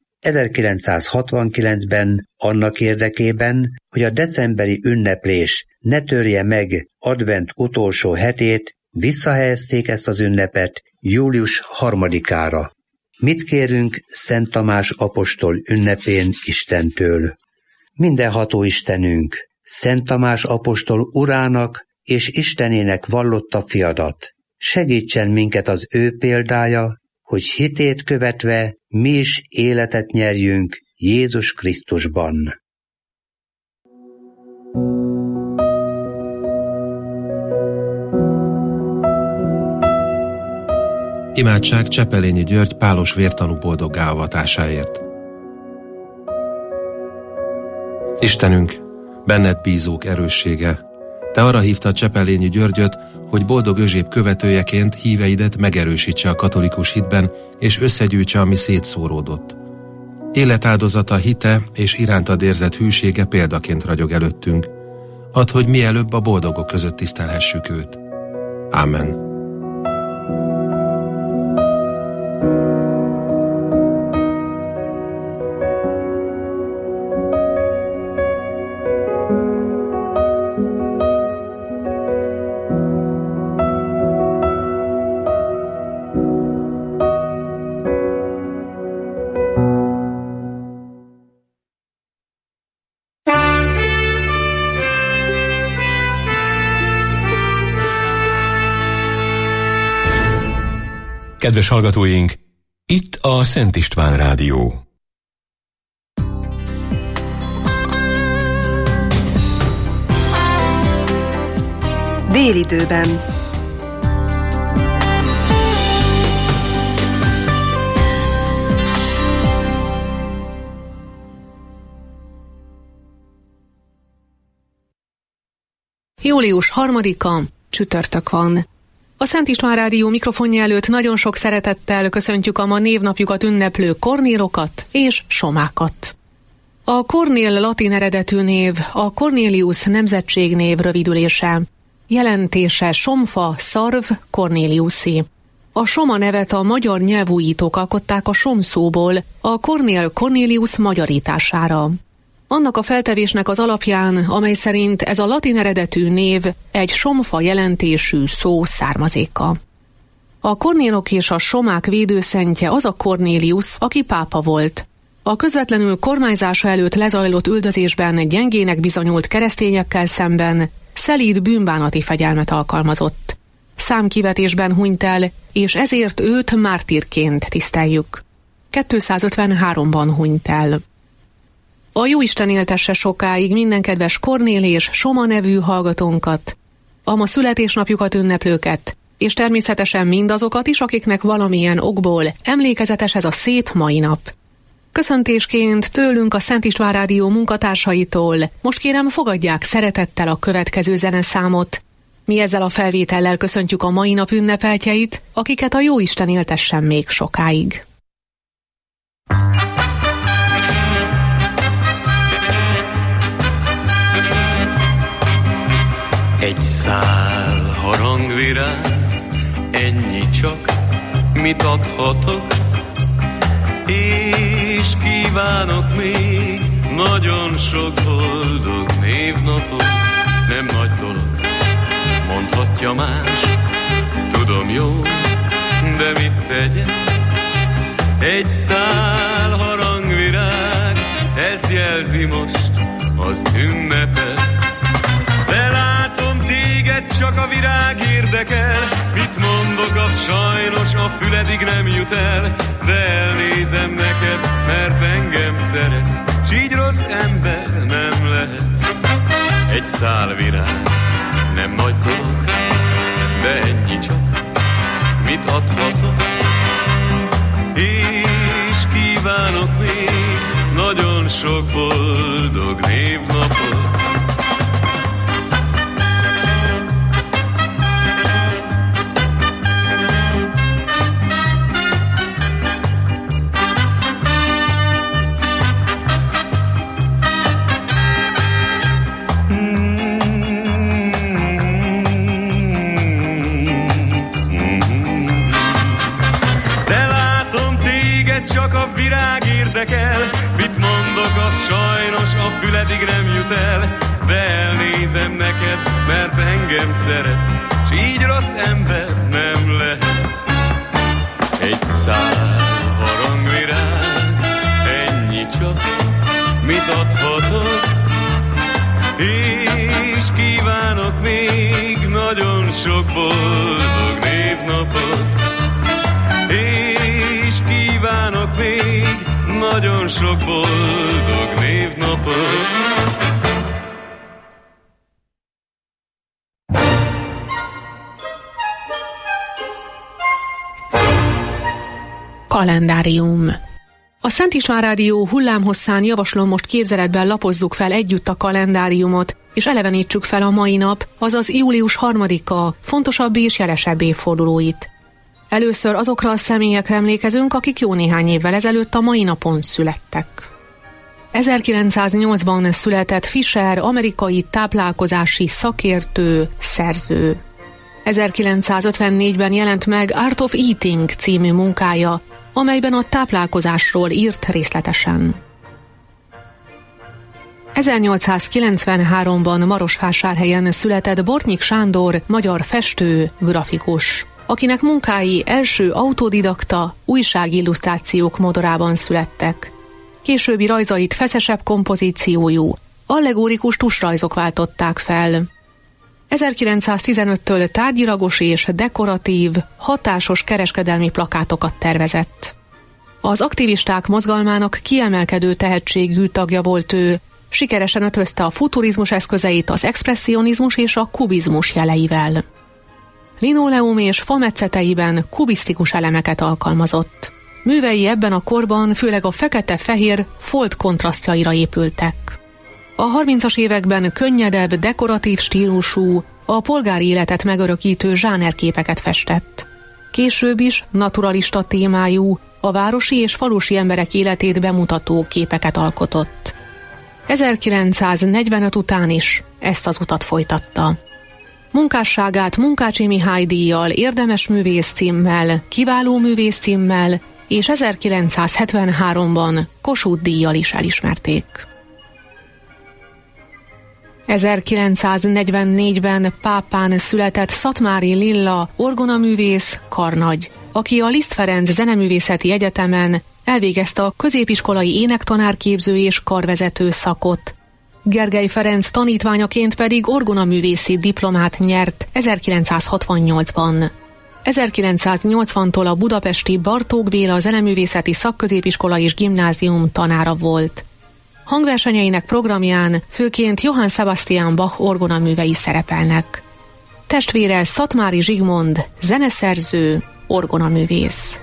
ezerkilencszázhatvankilencben annak érdekében, hogy a decemberi ünneplés ne törje meg advent utolsó hetét, visszahelyezték ezt az ünnepet július harmadikára. Mit kérünk Szent Tamás apostol ünnepén Istentől? Mindenható Istenünk, Szent Tamás apostol urának és Istenének vallotta fiadat. Segítsen minket az ő példája, hogy hitét követve mi is életet nyerjünk Jézus Krisztusban. Imádság Csepelényi György pálos vértanú boldoggá avatásáért. Istenünk, benned bízók erőssége, te arra hívtad Csepelényi Györgyöt, hogy boldog Özséb követőjeként híveidet megerősítse a katolikus hitben, és összegyűjtse, ami szétszóródott. Életáldozata, hite és irántad érzett hűsége példaként ragyog előttünk. Add, hogy mielőbb a boldogok között tisztelhessük őt. Ámen. Kedves hallgatóink, itt a Szent István Rádió. Délidőben. július harmadika, csütörtök van. A Szent István Rádió mikrofonja előtt nagyon sok szeretettel köszöntjük a ma névnapjukat ünneplő Kornélokat és Somákat. A Kornél latin eredetű név a Cornelius nemzetségnév rövidülése. Jelentése somfa, szarv, Corneliusi. A Soma nevet a magyar nyelvújítók alkották a som szóból, a Kornél Cornelius magyarítására. Annak a feltevésnek az alapján, amely szerint ez a latin eredetű név egy somfa jelentésű szó származéka. A kornélok és a somák védőszentje az a Cornélius, aki pápa volt. A közvetlenül kormányzása előtt lezajlott üldözésben gyengének bizonyult keresztényekkel szemben szelíd bűnbánati fegyelmet alkalmazott. Számkivetésben hunyt el, és ezért őt mártírként tiszteljük. kétszázötvenháromban hunyt el. A Jóisten éltesse sokáig minden kedves Kornél és Soma nevű hallgatónkat, a ma születésnapjukat ünneplőket, és természetesen mindazokat is, akiknek valamilyen okból emlékezetes ez a szép mai nap. Köszöntésként tőlünk a Szent István Rádió munkatársaitól most kérem, fogadják szeretettel a következő zeneszámot. Mi ezzel a felvétellel köszöntjük a mai nap ünnepeltjeit, akiket a Jóisten éltessen még sokáig. Egy szál harangvirág, ennyi csak, mit adhatok, és kívánok még nagyon sok boldog névnapot. Nem nagy dolog, mondhatja más, tudom jó, de mit tegyek? Egy szál harangvirág, ez jelzi most az ünnepet. De látom téged, csak a virág érdekel, mit mondok, az sajnos a füledig nem jut el. De elnézem neked, mert engem szeretsz, s így rossz ember nem lehetsz. Egy szál virág, nem nagy dolog, de ennyi csak, mit adhatok, és kívánok még nagyon sok boldog névnapot. Csak a virág érdekel, mit mondok, az sajnos a füledig nem jut el. De elnézem neked, mert engem szeretsz, s így rossz ember nem lehetsz. Egy szál harangvirág, ennyi csak, mit adhatok, és kívánok még nagyon sok boldog névnapot. És kívánok még nagyon sok boldog névnapot. Kalendárium. A Szent István Rádió hullámhosszán javaslom, most képzeletben lapozzuk fel együtt a kalendáriumot, és elevenítsük fel a mai nap, azaz július harmadika fontosabb és jelesebb évfordulóit. Először azokra a személyekre emlékezünk, akik jó néhány évvel ezelőtt a mai napon születtek. ezerkilencszáznyolcban született Fisher, amerikai táplálkozási szakértő, szerző. ezerkilencszázötvennégyben jelent meg Art of Eating című munkája, amelyben a táplálkozásról írt részletesen. ezernyolcszázkilencvenháromban Marosvásárhelyen született Bortnyik Sándor, magyar festő, grafikus, akinek munkái első autodidakta újságillusztrációk modorában születtek. Későbbi rajzait feszesebb kompozíciójú, allegórikus tusrajzok váltották fel. ezerkilencszáztizenöttől tárgyilagos és dekoratív, hatásos kereskedelmi plakátokat tervezett. Az aktivisták mozgalmának kiemelkedő tehetségű tagja volt ő, sikeresen ötvözte a futurizmus eszközeit az expresszionizmus és a kubizmus jeleivel. Linoleum és fametszeteiben kubisztikus elemeket alkalmazott. Művei ebben a korban főleg a fekete-fehér folt kontrasztjaira épültek. A harmincas években könnyedebb, dekoratív stílusú, a polgári életet megörökítő zsánerképeket festett. Később is naturalista témájú, a városi és falusi emberek életét bemutató képeket alkotott. ezerkilencszáznegyvenöt után is ezt az utat folytatta. Munkásságát Munkácsi Mihály díjjal, érdemes művész címmel, kiváló művész címmel és ezerkilencszázhetvenháromban Kossuth díjjal is elismerték. ezerkilencszáznegyvennégyben Pápán született Szatmári Lilla orgonaművész, karnagy, aki a Liszt Ferenc Zeneművészeti Egyetemen elvégezte a középiskolai énektanárképző és karvezető szakot. Gergely Ferenc tanítványaként pedig orgonaművészi diplomát nyert ezerkilencszázhatvannyolcban. ezerkilencszáznyolcvantól a budapesti Bartók Béla Zeneművészeti Szakközépiskola és Gimnázium tanára volt. Hangversenyeinek programján főként Johann Sebastian Bach orgonaművei szerepelnek. Testvére Szatmári Zsigmond, zeneszerző, orgonaművész.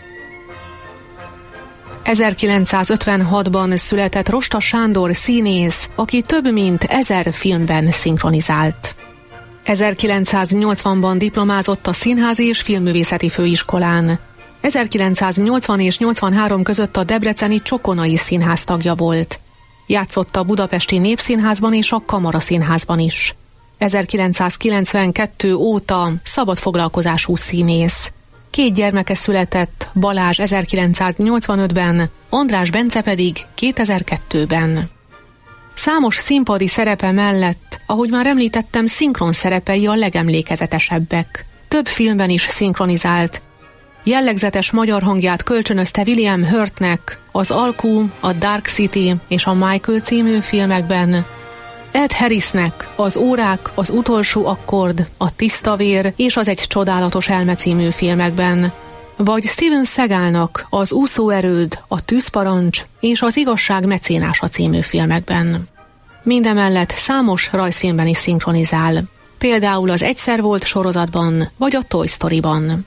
ezerkilencszázötvenhatban született Rosta Sándor színész, aki több mint ezer filmben szinkronizált. ezerkilencszáznyolcvanban diplomázott a Színházi és Filmművészeti Főiskolán. ezerkilencszáznyolcvan és nyolcvanhárom között a debreceni Csokonai Színház tagja volt. Játszott a Budapesti Népszínházban és a Kamaraszínházban is. ezerkilencszázkilencvenkettő óta szabadfoglalkozású színész. Két gyermeke született, Balázs ezerkilencszáznyolcvanötben, András Bence pedig kétezer-kettőben. Számos színpadi szerepe mellett, ahogy már említettem, szinkron szerepei a legemlékezetesebbek. Több filmben is szinkronizált. Jellegzetes magyar hangját kölcsönözte William Hurtnek az Alkú, a Dark City és a Michael című filmekben, Ed Harrisnek az Órák, az Utolsó akkord, a Tiszta vér és az Egy csodálatos elme című filmekben, vagy Steven Seagalnak az Úszóerőd, a Tűzparancs és az Igazság mecénása című filmekben. Mindemellett számos rajzfilmben is szinkronizál, például az Egyszer volt sorozatban vagy a Toy Storyban.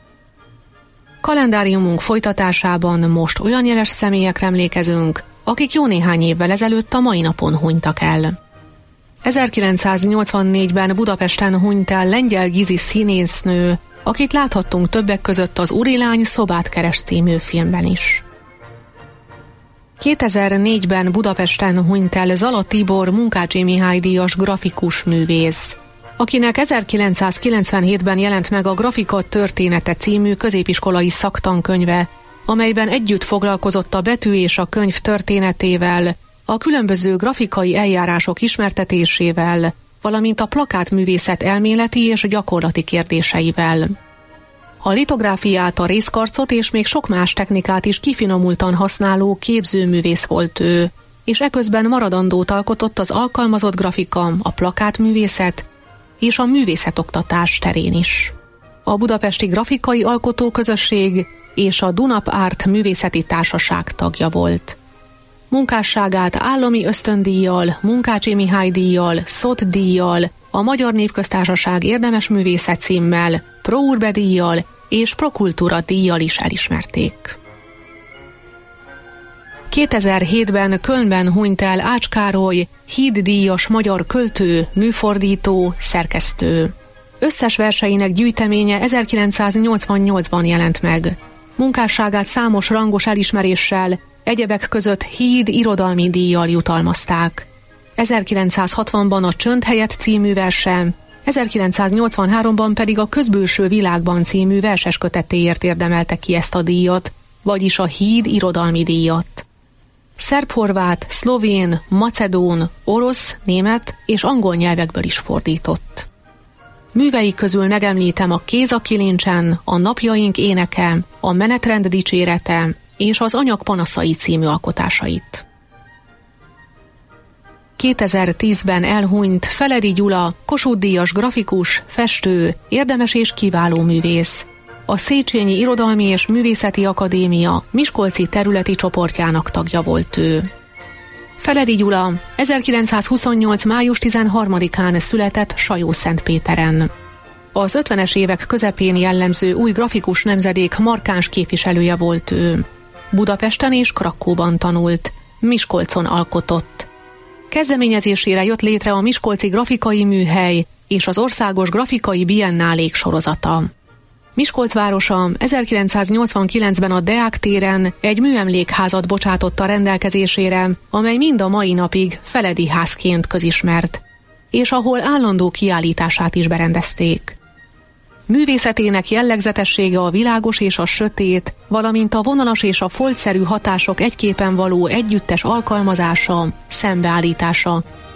Kalendáriumunk folytatásában most olyan jeles személyekre emlékezünk, akik jó néhány évvel ezelőtt a mai napon hunytak el. ezerkilencszáznyolcvannégyben Budapesten hunyt el Lengyel Gizi színésznő, akit láthattunk többek között az Urilány szobát keres című filmben is. kétezer-négyben Budapesten hunyt el Zala Tibor Munkácsy Mihály díjas grafikus művész, akinek ezerkilencszázkilencvenhétben jelent meg a Grafika története című középiskolai szaktankönyve, amelyben együtt foglalkozott a betű és a könyv történetével, a különböző grafikai eljárások ismertetésével, valamint a plakátművészet elméleti és gyakorlati kérdéseivel. A litográfiát, a részkarcot és még sok más technikát is kifinomultan használó képzőművész volt ő, és eközben maradandót alkotott az alkalmazott grafika, a plakátművészet és a művészetoktatás terén is. A Budapesti Grafikai Alkotóközösség és a Dunap Art művészeti társaság tagja volt. Munkásságát állami ösztöndíjjal, Munkácsy Mihály díjjal, Szot díjjal, a Magyar Népköztársaság érdemes művésze címmel, Pro Urbe díjjal és Pro Kultúra díjjal is elismerték. kétezer-hétben Kölnben hunyt el Ács Károly, híddíjas magyar költő, műfordító, szerkesztő. Összes verseinek gyűjteménye ezerkilencszáznyolcvannyolcban jelent meg. Munkásságát számos rangos elismeréssel, egyebek között Híd irodalmi díjjal jutalmazták. ezerkilencszázhatvanban a Csönd helyett című verse, ezerkilencszáznyolcvanháromban pedig a Közbülső világban című verses kötetéért érdemelte ki ezt a díjat, vagyis a Híd irodalmi díjat. Szerb-horvát, szlovén, macedón, orosz, német és angol nyelvekből is fordított. Művei közül megemlítem a Kéz a kilincsen, a Napjaink éneke, a Menetrend dicsérete és az Anyag panaszai című alkotásait. kétezer-tízben elhunyt Feledi Gyula, Kossuth-díjas grafikus, festő, érdemes és kiváló művész. A Széchenyi Irodalmi és Művészeti Akadémia miskolci területi csoportjának tagja volt ő. Feledi Gyula ezerkilencszázhuszonnyolc. május tizenharmadikán született Sajó-Szentpéteren. Az ötvenes évek közepén jellemző új grafikus nemzedék markáns képviselője volt ő. Budapesten és Krakkóban tanult, Miskolcon alkotott. Kezdeményezésére jött létre a Miskolci Grafikai Műhely és az Országos Grafikai Biennálék sorozata. Miskolc városa ezerkilencszáznyolcvankilencben a Deák téren egy műemlékházat bocsátott a rendelkezésére, amely mind a mai napig Feledi házként közismert, és ahol állandó kiállítását is berendezték. Művészetének jellegzetessége a világos és a sötét, valamint a vonalas és a foltszerű hatások egyképpen való együttes alkalmazása, szembeállítása,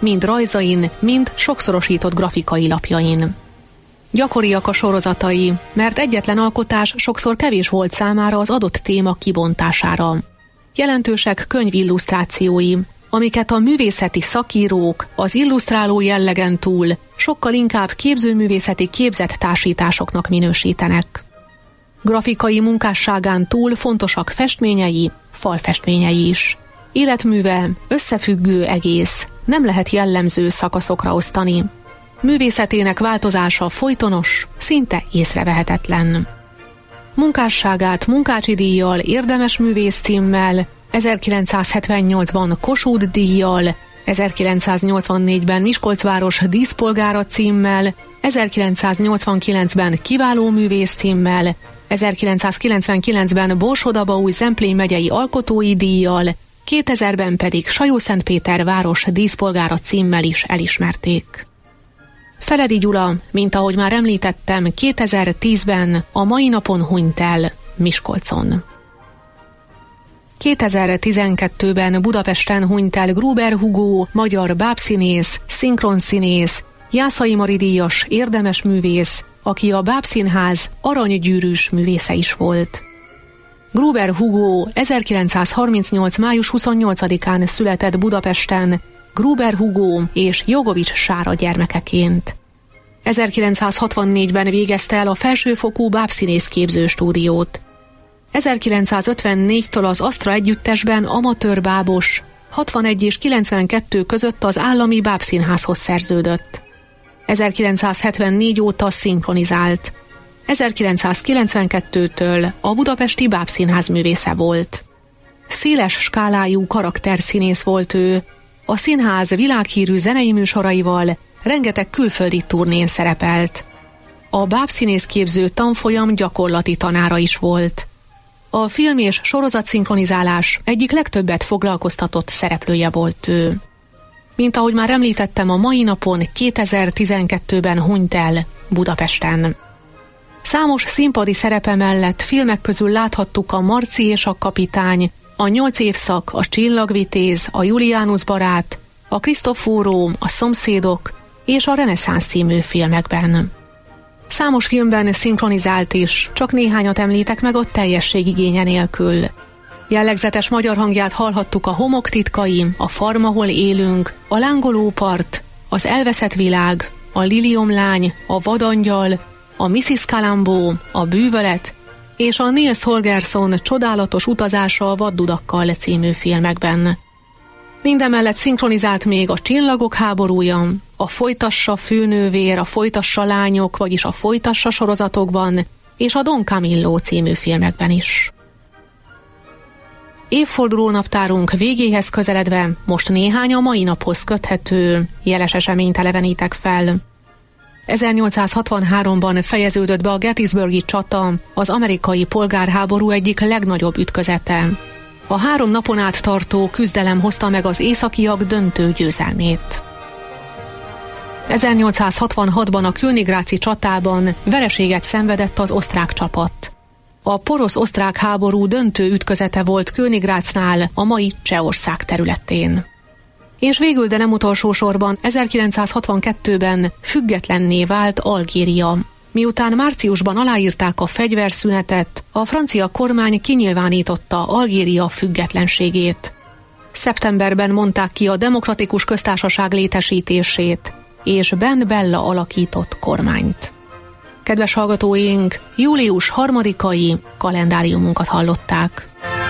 mind rajzain, mind sokszorosított grafikai lapjain. Gyakoriak a sorozatai, mert egyetlen alkotás sokszor kevés volt számára az adott téma kibontására. Jelentősek könyvillusztrációi, amiket a művészeti szakírók az illusztráló jellegen túl sokkal inkább képzőművészeti képzett társításoknak minősítenek. Grafikai munkásságán túl fontosak festményei, falfestményei is. Életműve összefüggő egész, nem lehet jellemző szakaszokra osztani. Művészetének változása folytonos, szinte észrevehetetlen. Munkásságát Munkácsi díjjal, érdemes művész címmel, ezerkilencszázhetvennyolcban Kossuth díjjal, ezerkilencszáznyolcvannégyben Miskolcváros díszpolgára címmel, ezerkilencszáznyolcvankilencben kiváló művész címmel, ezerkilencszázkilencvenkilencben Borsod-Abaúj Zemplén megyei alkotói díjjal, kétezerben pedig Sajó-Szentpéter város díszpolgára címmel is elismerték. Feledi Gyula, mint ahogy már említettem, kétezer-tízben a mai napon hunyt el Miskolcon. kétezer-tizenkettőben Budapesten hunyt el Gruber Hugo, magyar bábszínész, szinkronszínész, Jászai Mari díjas érdemes művész, aki a Bábszínház aranygyűrűs művésze is volt. Gruber Hugo ezerkilencszázharmincnyolc. május huszonnyolcadikán született Budapesten, Gruber Hugo és Jogovics Sára gyermekeként. ezerkilencszázhatvannégyben végezte el a felsőfokú bábszínész képzőstúdiót. ezerkilencszázötvennégytől az Astra együttesben amatőr bábos, hatvanegy és kilencvenkettő között az Állami Bábszínházhoz szerződött. ezerkilencszázhetvennégy óta szinkronizált. ezerkilencszázkilencvenkettőtől a Budapesti Bábszínház művésze volt. Széles skálájú karakterszínész volt ő, a színház világhírű zenei műsoraival rengeteg külföldi turnén szerepelt. A bábszínészképző tanfolyam gyakorlati tanára is volt. A film és sorozatszinkronizálás egyik legtöbbet foglalkoztatott szereplője volt ő. Mint ahogy már említettem, a mai napon kétezer-tizenkettőben hunyt el Budapesten. Számos színpadi szerepe mellett filmek közül láthattuk a Marci és a kapitány, a Nyolc évszak, a Csillagvitéz, a Juliánus barát, a Krisztofóró, a Szomszédok és a Reneszánsz című filmekben. Számos filmben szinkronizált is, csak néhányat említek meg a teljesség igénye nélkül. Jellegzetes magyar hangját hallhattuk a Homok titkai, a Farm, ahol élünk, a Lángoló part, az Elveszett világ, a Liliomlány, a Vadangyal, a missis Columbo, a Bűvölet és a Nils Holgersson Csodálatos utazása a vaddudakkal című filmekben. Mindemellett szinkronizált még a Csillagok háborúja, a Folytassa főnővér, a Folytassa lányok, vagyis a Folytassa sorozatokban, és a Don Camillo című filmekben is. Évfordulónaptárunk végéhez közeledve most néhány a mai naphoz köthető jeles eseményt elevenítek fel. ezernyolcszázhatvanháromban fejeződött be a Gettysburgi csata, az amerikai polgárháború egyik legnagyobb ütközete. A három napon át tartó küzdelem hozta meg az északiak döntő győzelmét. ezernyolcszázhatvanhatban a Königráci csatában vereséget szenvedett az osztrák csapat. A porosz-osztrák háború döntő ütközete volt Königrácnál, a mai Csehország területén. És végül, de nem utolsó sorban, ezerkilencszázhatvankettőben függetlenné vált Algéria. Miután márciusban aláírták a fegyverszünetet, a francia kormány kinyilvánította Algéria függetlenségét. Szeptemberben mondták ki a demokratikus köztársaság létesítését, és Ben Bella alakított kormányt. Kedves hallgatóink, július harmadikai kalendáriumunkat hallották.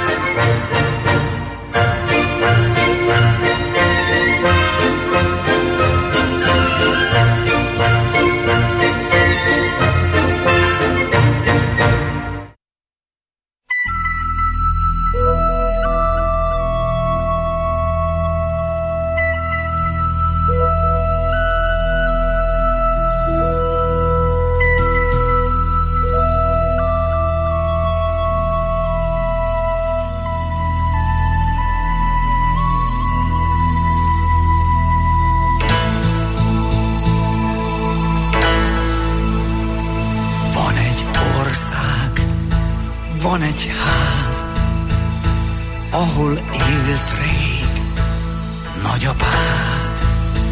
Van egy ház, ahol élt rég nagyapád,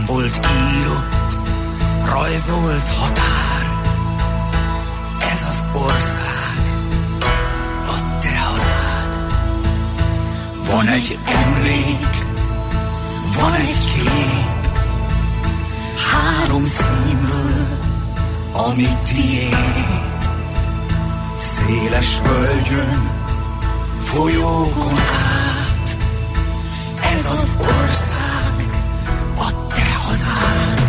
volt írott, rajzolt határ. Ez az ország, a te hazád. Van egy emlék, van egy kép, három színről, ami tiéd. Széles völgyön, folyókon át, ez az ország, a te hazád.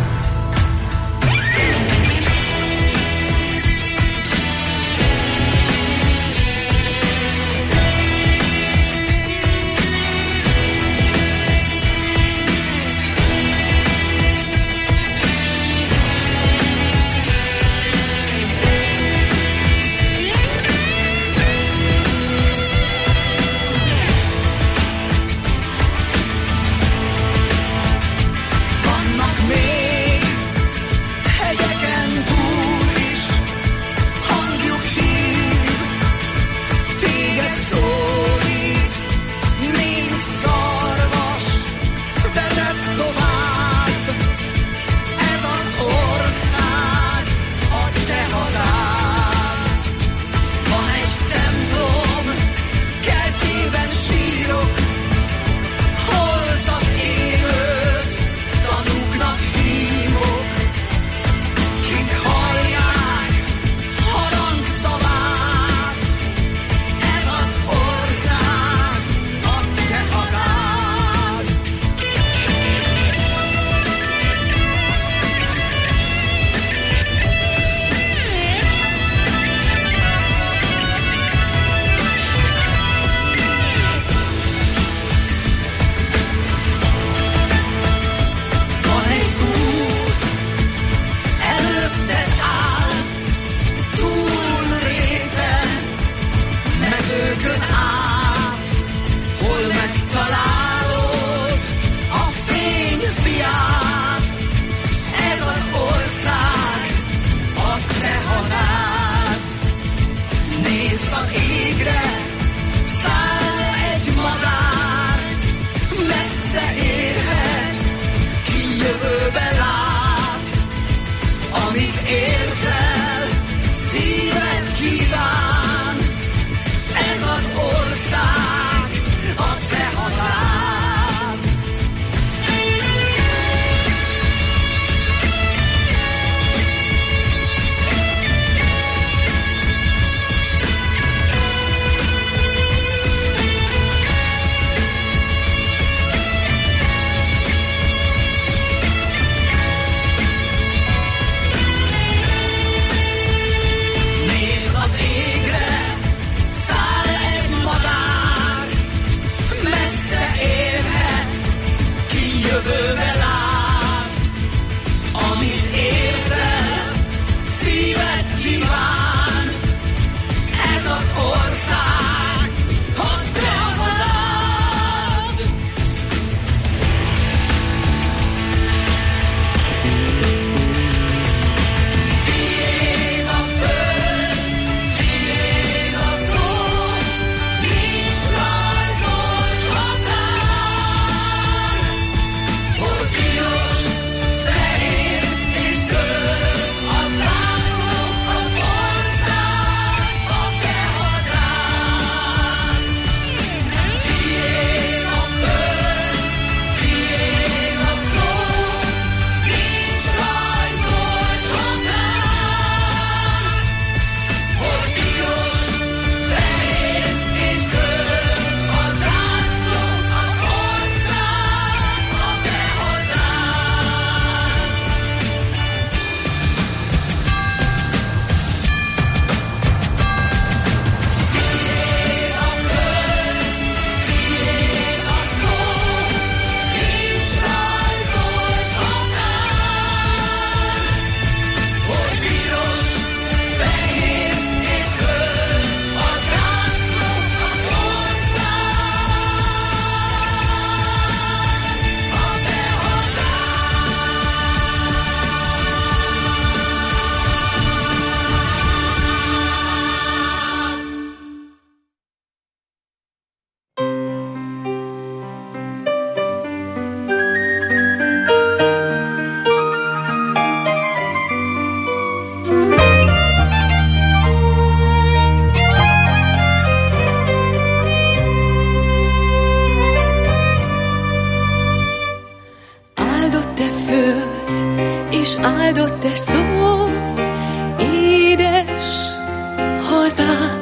áldott-e szó, édes hazám.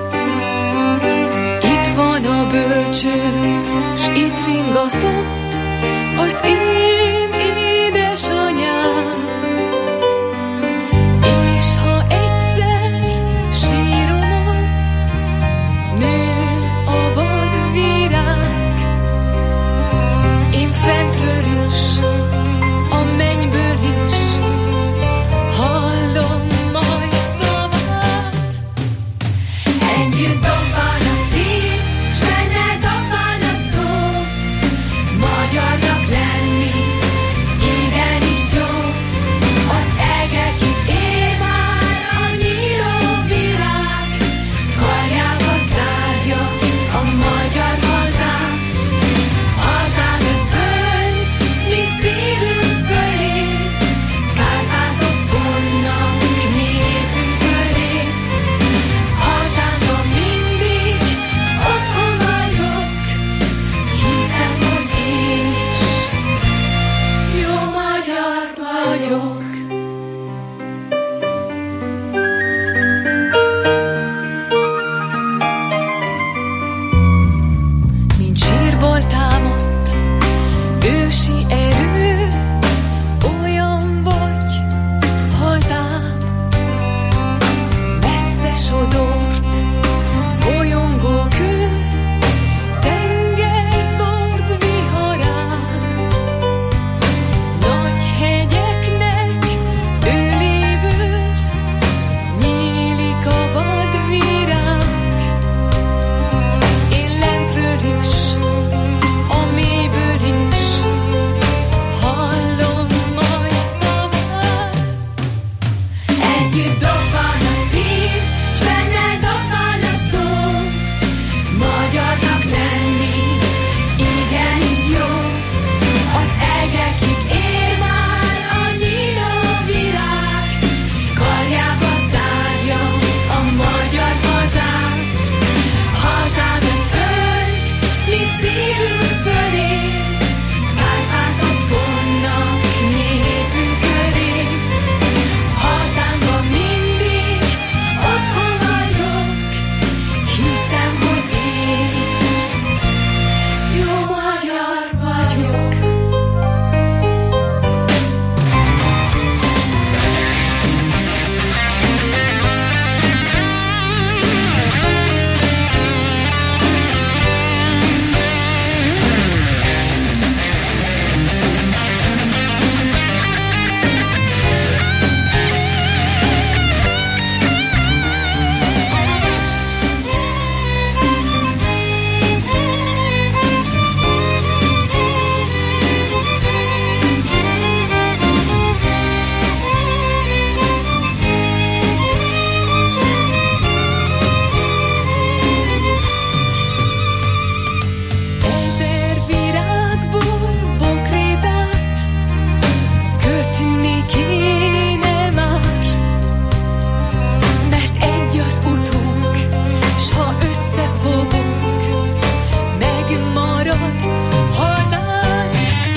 Itt van a bölcső, s itt ringatott az én édesanyám. És ha egyszer síromon nő a vad virág, én fentről is, a mennyből is hallom majd szavát. Együtt dobban a szív, s benne dobban a szó, magyarnak lenni igenis jó. Az egekig ér már a nyíló virág, karjába zárja a magyar hazát. Hazám föld, mint szívünk fölé, Kárpátok vonnak népünk köré. Hazámban mindig otthon vagyok, hiszem, hogy én is jó magyar vagyok. Mint sírból támadt ősi erő, olyan vagy hazám. Messze sodort bolyongó kő, tengerzord viharán. Nagy hegyeknek öléből nyílik a vad virág. Én lentről is, a mélyből is hallom majd szavát. Együtt dobban a szív, s benne dobban a szó, magyarnak lenni igenis jó. Az egekig ér már a nyíló virág, karjába zárja a magyar hazát. Hazám a föld, mint szívünk fölé, Kárpátok vonnak népünk köré. Hazámban mindig otthon vagyok, hiszem, hogy én is jó magyar vagyok. Ezer virágból bokrétát kötni kéne már, mert egy az utunk, s ha összefogunk, megmarad hazánk.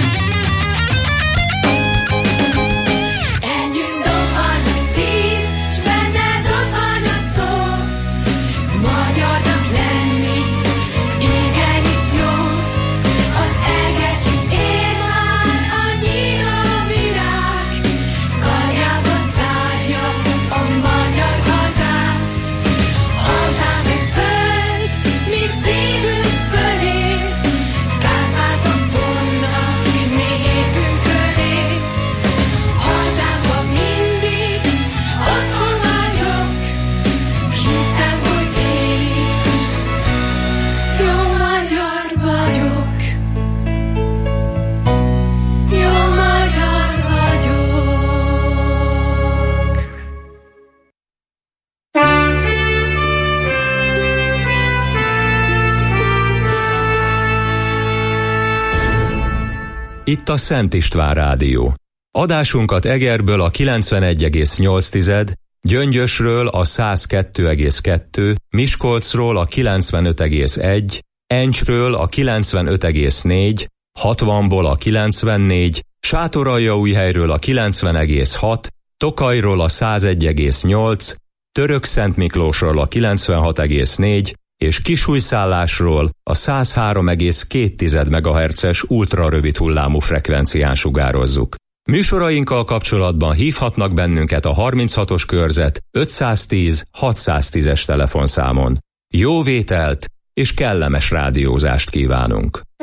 Együtt dobban a szív, s benne dobban a szó, magyarnak lenni igenis jó. Az egekig ér már a nyíló virág, karjába zárja a magyar hazát. Hazám egy föld, mint szívünk fölé, Kárpátok vonnak népünk köré. Hazámban mindig otthon vagyok, hiszem, hogy én is jó magyar vagyok. Jó magyar vagyok. Itt a Szent István Rádió. Adásunkat Egerből a kilencvenegy egész nyolc, Gyöngyösről a száz kettő egész kettő, Miskolcról a kilencvenöt egész egy, Encsről a kilencvenöt egész négy, hatvanból a kilencvennégy, Sátoraljaújhelyről a kilencven egész hat, Tokajról a száz egy egész nyolc, Törökszentmiklósról a kilencvenhat egész négy és Kisújszállásról a száz három egész két megahertzes ultrarövid hullámú frekvencián sugározzuk. Műsorainkkal kapcsolatban hívhatnak bennünket a harminchatos körzet ötszáztíz hatszáztízes telefonszámon. Jó vételt és kellemes rádiózást kívánunk!